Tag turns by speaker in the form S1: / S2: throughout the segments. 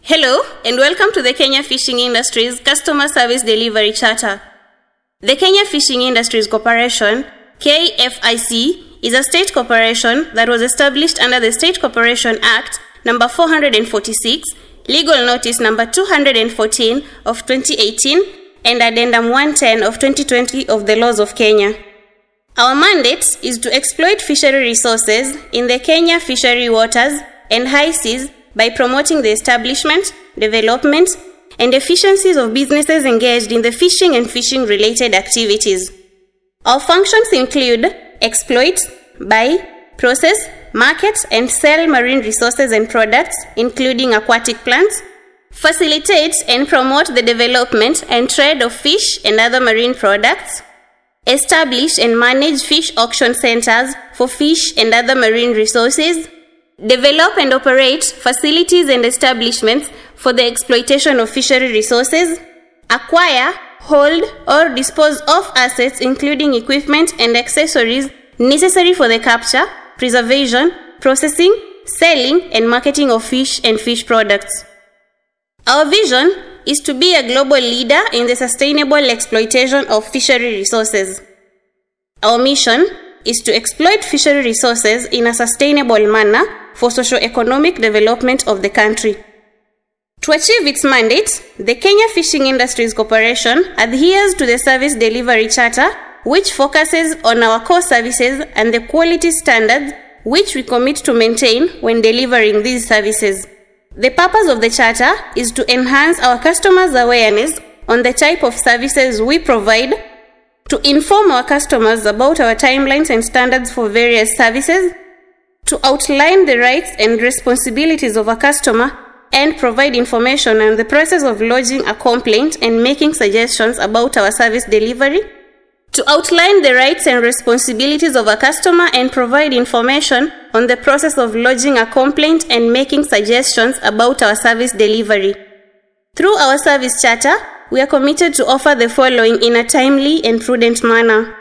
S1: Hello and welcome to the Kenya Fishing Industries Customer Service Delivery Charter. The Kenya Fishing Industries Corporation, KFIC, is a state corporation that was established under the State Corporation Act number 446, Legal Notice number 214 of 2018, and Addendum 110 of 2020 of the Laws of Kenya. Our mandate is to exploit fishery resources in the Kenya fishery waters and high seas by promoting the establishment, development, and efficiencies of businesses engaged in the fishing and fishing-related activities. Our functions include exploit, buy, process, market, and sell marine resources and products, including aquatic plants, facilitate and promote the development and trade of fish and other marine products, establish and manage fish auction centers for fish and other marine resources, develop and operate facilities and establishments for the exploitation of fishery resources, acquire, hold, or dispose of assets including equipment and accessories necessary for the capture, preservation, processing, selling, and marketing of fish and fish products. Our vision is to be a global leader in the sustainable exploitation of fishery resources. Our mission is to exploit fishery resources in a sustainable manner for socio-economic development of the country. To achieve its mandate, the Kenya Fishing Industries Corporation adheres to the Service Delivery Charter, which focuses on our core services and the quality standards which we commit to maintain when delivering these services. The purpose of the Charter is to enhance our customers' awareness on the type of services we provide, to inform our customers about our timelines and standards for various services, to outline the rights and responsibilities of a customer, and provide information on the process of lodging a complaint and making suggestions about our service delivery, to outline the rights and responsibilities of a customer and provide information on the process of lodging a complaint and making suggestions about our service delivery. Through our service charter, we are committed to offer the following in a timely and prudent manner.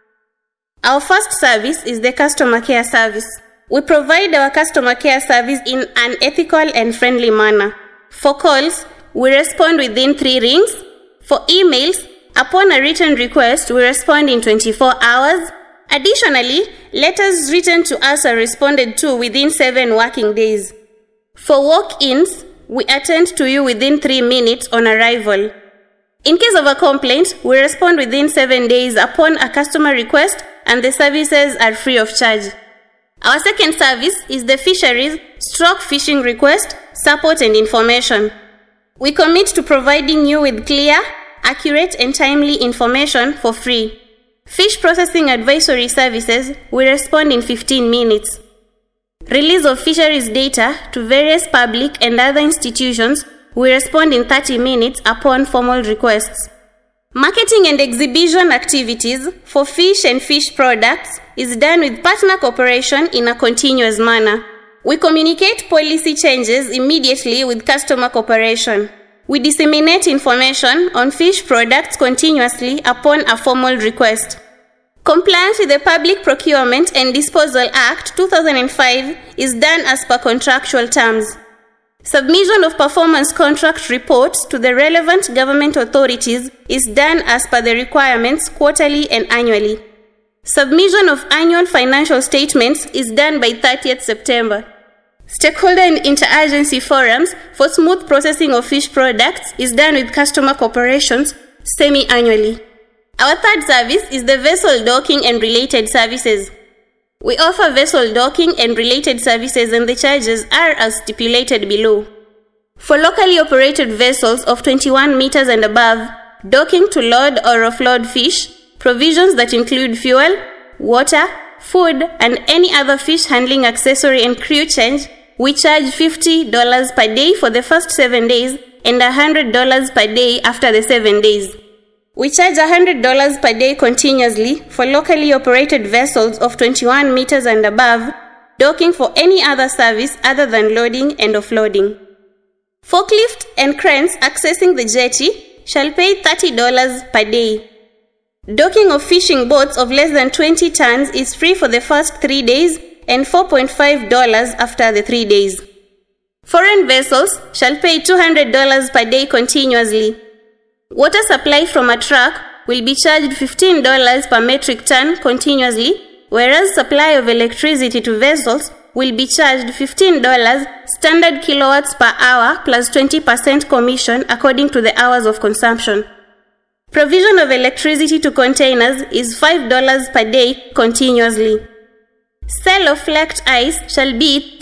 S1: Our first service is the customer care service. We provide our customer care service in an ethical and friendly manner. For calls, we respond within 3 rings. For emails, upon a written request, we respond in 24 hours. Additionally, letters written to us are responded to within 7 working days. For walk-ins, we attend to you within 3 minutes on arrival. In case of a complaint, we respond within 7 days upon a customer request, and the services are free of charge. Our second service is the fisheries /fishing request, support and information. We commit to providing you with clear, accurate and timely information for free. Fish processing advisory services, we respond in 15 minutes. Release of fisheries data to various public and other institutions, we respond in 30 minutes upon formal requests. Marketing and exhibition activities for fish and fish products is done with partner cooperation in a continuous manner. We communicate policy changes immediately with customer cooperation. We disseminate information on fish products continuously upon a formal request. Compliance with the Public Procurement and Disposal Act 2005 is done as per contractual terms. Submission of performance contract reports to the relevant government authorities is done as per the requirements quarterly and annually. Submission of annual financial statements is done by 30th September. Stakeholder and interagency forums for smooth processing of fish products is done with customer corporations semi-annually. Our third service is the vessel docking and related services. We offer vessel docking and related services, and the charges are as stipulated below. For locally operated vessels of 21 meters and above, docking to load or offload fish, provisions that include fuel, water, food, and any other fish handling accessory and crew change, we charge $50 per day for the first 7 days and $100 per day after the 7 days. We charge $100 per day continuously for locally operated vessels of 21 meters and above, docking for any other service other than loading and offloading. Forklift and cranes accessing the jetty shall pay $30 per day. Docking of fishing boats of less than 20 tons is free for the first 3 days and $4.5 after the 3 days. Foreign vessels shall pay $200 per day continuously. Water supply from a truck will be charged $15 per metric ton continuously, whereas supply of electricity to vessels will be charged $15 standard kilowatts per hour plus 20% commission according to the hours of consumption. Provision of electricity to containers is $5 per day continuously. Sale of flaked ice shall be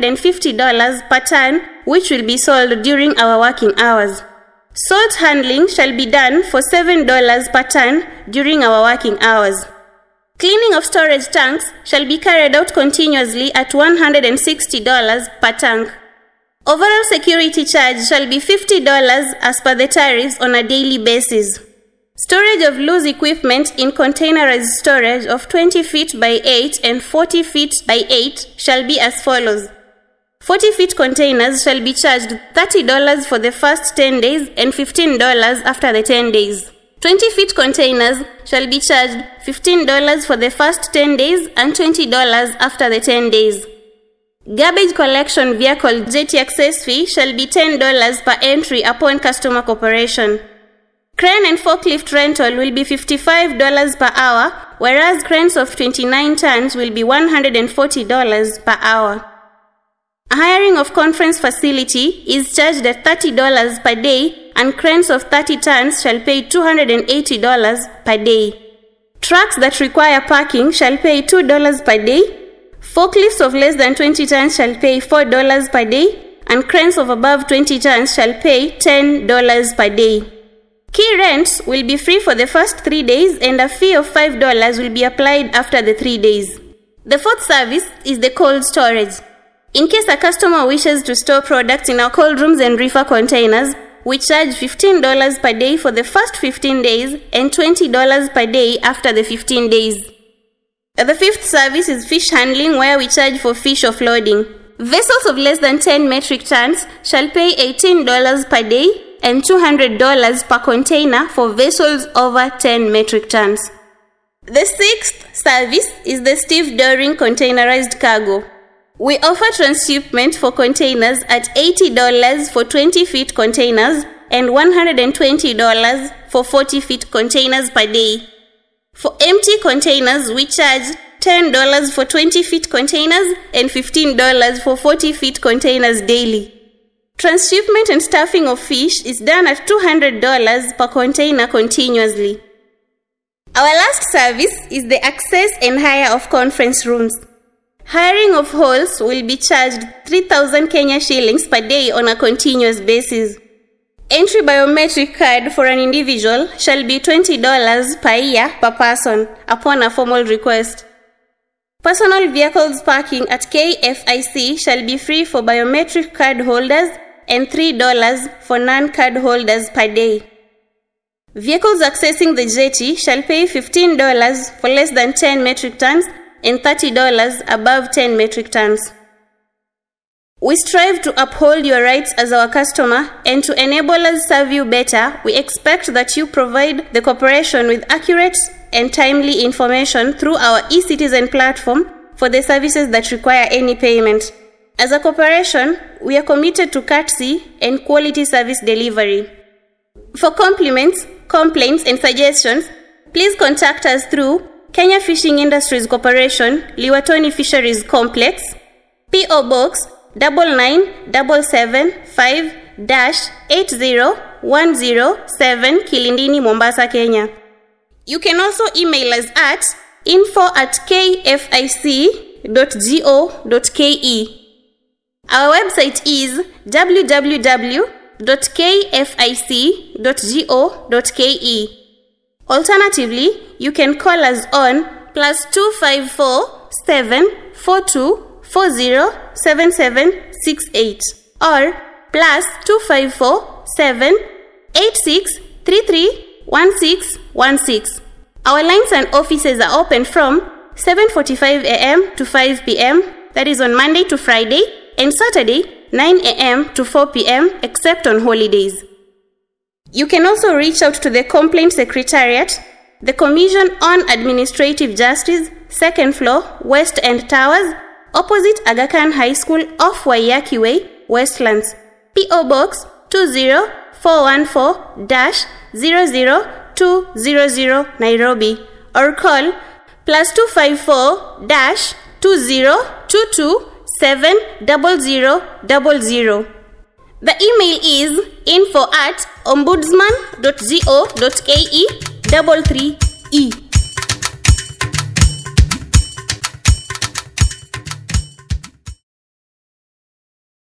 S1: $350 per ton, which will be sold during our working hours. Salt handling shall be done for $7 per ton during our working hours. Cleaning of storage tanks shall be carried out continuously at $160 per tank. Overall security charge shall be $50 as per the tariffs on a daily basis. Storage of loose equipment in containerized storage of 20 feet by 8 and 40 feet by 8 shall be as follows. 40 feet containers shall be charged $30 for the first 10 days and $15 after the 10 days. 20 feet containers shall be charged $15 for the first 10 days and $20 after the 10 days. Garbage collection vehicle jetty access fee shall be $10 per entry upon customer cooperation. Crane and forklift rental will be $55 per hour, whereas cranes of 29 tons will be $140 per hour. A hiring of conference facility is charged at $30 per day, and cranes of 30 tons shall pay $280 per day. Trucks that require parking shall pay $2 per day. Forklifts of less than 20 tons shall pay $4 per day, and cranes of above 20 tons shall pay $10 per day. Key rents will be free for the first 3 days, and a fee of $5 will be applied after the 3 days. The fourth service is the cold storage. In case a customer wishes to store products in our cold rooms and reefer containers, we charge $15 per day for the first 15 days and $20 per day after the 15 days. The fifth service is fish handling, where we charge for fish offloading. Vessels of less than 10 metric tons shall pay $18 per day and $200 per container for vessels over 10 metric tons. The sixth service is the stevedoring containerized cargo. We offer transshipment for containers at $80 for 20 feet containers and $120 for 40 feet containers per day. For empty containers, we charge $10 for 20 feet containers and $15 for 40 feet containers daily. Transshipment and stuffing of fish is done at $200 per container continuously. Our last service is the access and hire of conference rooms. Hiring of halls will be charged 3,000 Kenya shillings per day on a continuous basis. Entry biometric card for an individual shall be $20 per year per person upon a formal request. Personal vehicles parking at KFIC shall be free for biometric card holders and $3 for non-card holders per day. Vehicles accessing the jetty shall pay $15 for less than 10 metric tons and $30 above 10 metric tons. We strive to uphold your rights as our customer, and to enable us serve you better, we expect that you provide the corporation with accurate and timely information through our eCitizen platform for the services that require any payment. As a corporation, we are committed to courtesy and quality service delivery. For compliments, complaints, and suggestions, please contact us through Kenya Fishing Industries Corporation, Liwatoni Fisheries Complex, P.O. Box 99755-80107, Kilindini, Mombasa, Kenya. You can also email us at info@kfic.go.ke. Our website is www.kfic.go.ke. Alternatively, you can call us on +254 742 407768 or +254 786 331616. Our lines and offices are open from 7:45 a.m. to 5 p.m. That is on Monday to Friday, and Saturday 9 a.m. to 4 p.m. except on holidays. You can also reach out to the Complaint Secretariat, the Commission on Administrative Justice, 2nd floor, West End Towers, opposite Aga Khan High School off Waiyaki Way, Westlands, P.O. Box 20414-00200 Nairobi, or call +254-2022 70000. The email is info@ombudsman.go.ke 33E.